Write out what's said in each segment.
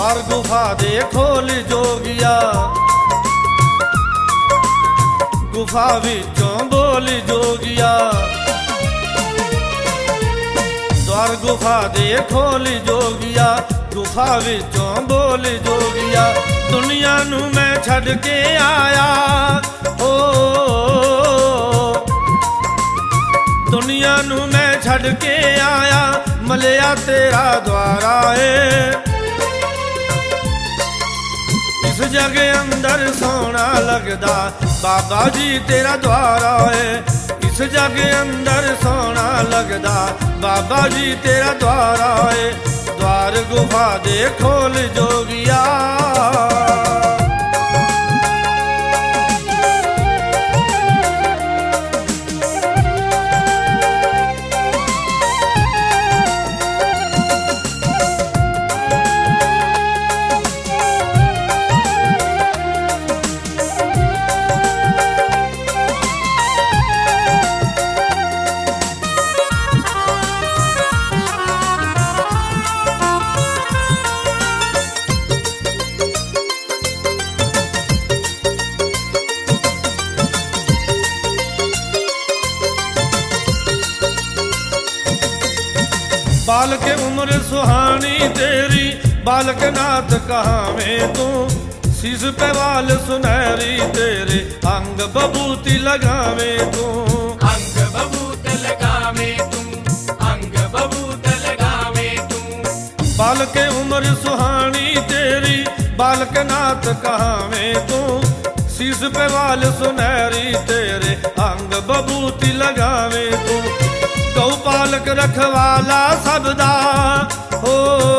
द्वार गुफा दे खोल जोगिया, गुफा विचों बोल जोगिया। द्वार गुफा दे खोल जोगिया, गुफा विचों बोल जोगिया। दुनिया नू मैं छड़ के आया, ओ दुनिया नू मैं छड़ के आया, मलिया तेरा द्वारा है। इस जग अंदर सोना लगदा बाबा जी तेरा द्वारा है। इस जग अंदर सोना लगदा बाबा जी तेरा द्वारा है। द्वार गुफा दे खोल जोगिया, बालक उम्र सुहानी तेरी, बालक नाथ कहावें तू। शीश पे वाल सुनहरी तेरे, अंग बबूती लगावे तू। अंग बबूत लगावे तू, अंग बबूत लगावे तू। बालक उम्र सुहानी तेरी, बालक नाथ कहावें तू। शीश पे वाल सुनहरी तेरे, अंग बबूती लगावे तू। गौ पालक रखवाला सबदा हो,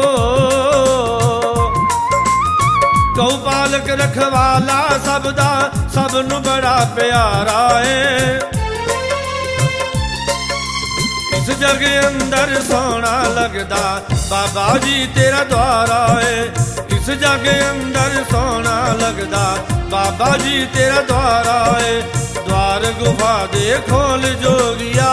गौ पालक रखवाला सबदा, सबनू बड़ा प्यारा है। इस जग अंदर सोना लगदा बाबा जी तेरा द्वारा है। इस जग अंदर सोना लगदा बाबा जी तेरा द्वारा है। द्वार गुफा दे खोल जोगिया,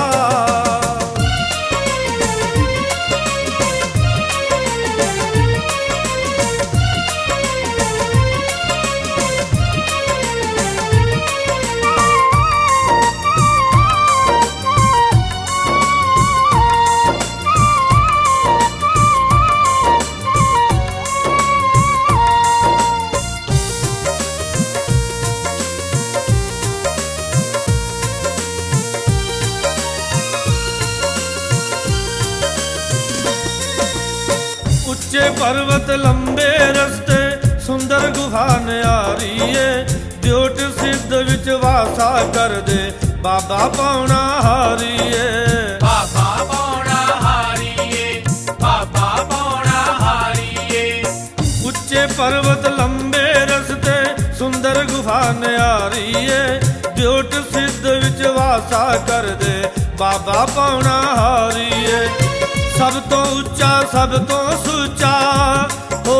ऊंचे पर्वत लंबे रस्ते, सुंदर गुफा न्यारी है। द्योट सिद्ध विच वासा कर दे बाबा पौना हारी है। बाबा पौना हारी है, बाबा पौना हारी है। ऊंचे पर्वत लंबे रस्ते, सुंदर गुफा न्यारी है। द्योट सिद्ध विच वासा कर दे बाबा पौना हारी है। सब तो उच्चा सब तो सुचा हो,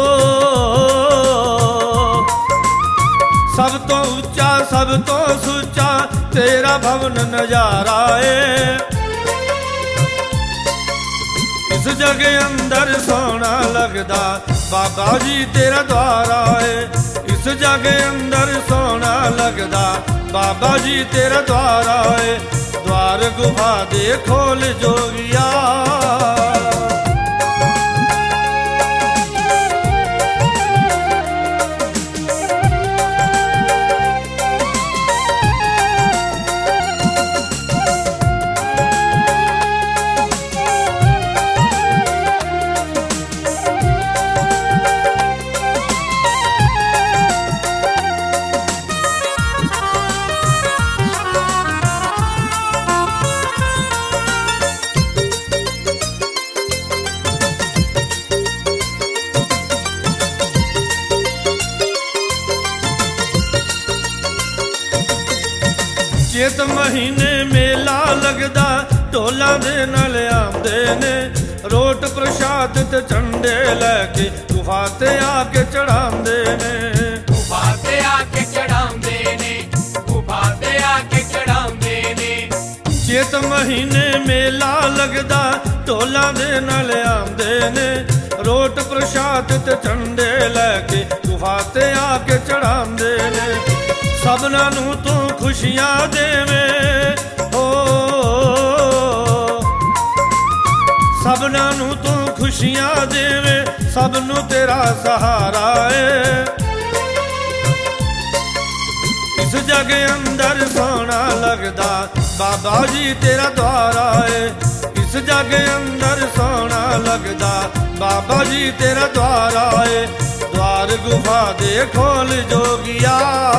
सब तो उच्चा सब तो सुचा तेरा भवन नजारा है। इस जग अंदर सोना लगदा बाबा जी तेरा द्वारा है। इस जग अंदर सोना लगदा बाबा जी तेरा द्वारा है। द्वार गुफा दे खोल जोगिया, चेत महीने मेला लगदा ढोलां दे नाल आंदे ने। रोट प्रसाद ते झंडे लैके गुफा ते आके चढ़ांदे ने। गुफा ते आके चढ़ांदे ने, गुफा ते आके चढ़ांदे ने। चेत महीने मेला लगदा ढोलां दे नाल आंदे ने। ਰੋਟ ਪ੍ਰਸ਼ਾਦ ਤੇ ਝੰਡੇ ਲੈ ਕੇ ਗੁਫਾ ਤੇ ਆ ਕੇ ਚੜਾਉਂਦੇ ਨੇ। ਸਭਨਾਂ ਨੂੰ ਤੂੰ ਖੁਸ਼ੀਆਂ ਦੇਵੇਂ ਹੋ, ਸਭਨਾਂ ਨੂੰ ਤੂੰ ਖੁਸ਼ੀਆਂ ਦੇਵੇਂ, ਸਭ ਨੂੰ ਤੇਰਾ ਸਹਾਰਾ ਏ। ਇਸ ਜਗ ਅੰਦਰ ਸੋਹਣਾ ਲੱਗਦਾ ਬਾਬਾ ਜੀ ਤੇਰਾ ਦੁਆਰਾ ਏ। ਇਸ ਜਗ ਅੰਦਰ ਸੋਹਣਾ ਲੱਗਦਾ ਬਾਬਾ ਜੀ ਤੇਰਾ ਦੁਆਰਾ ਏ। द्वार गुफा दे खोल जोगिया,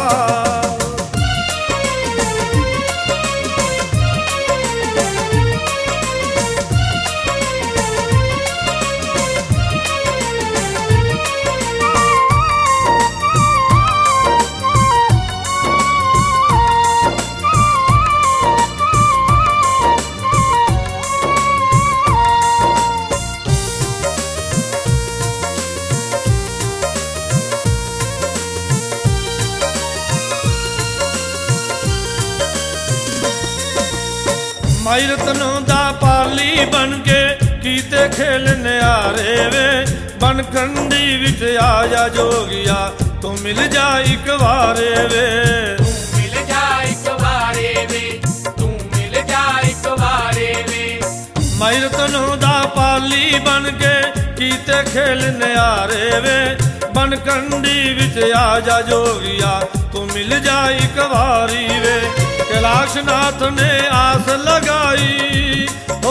माई रतनों दा पाली बन के कीते खेल नियारे वे। बन कंडी विच आजा जोगिया तू मिल जा एक बारे वे। तू मिल जा एक बारे वे, तू मिल जा एक बारे वे। माई रतनों दा पाली बन के कीते खेल नियारे वे। बन कंडी विच आजा जोगिया तू मिल जा एक बारी वे। कैलाशनाथ ने आस लगाई हो,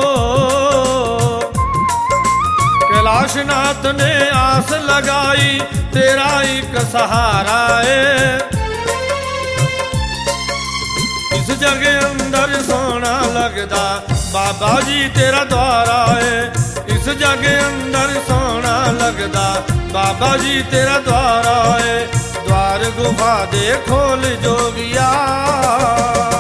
कैलाशनाथ ने आस लगाई तेरा एक सहारा है। इस जगह अंदर सोना लगदा बाबा जी तेरा द्वारा है। इस जगह अंदर सोना लगदा बाबा जी तेरा द्वारा है। द्वार गुफा दे खोल जोगिया।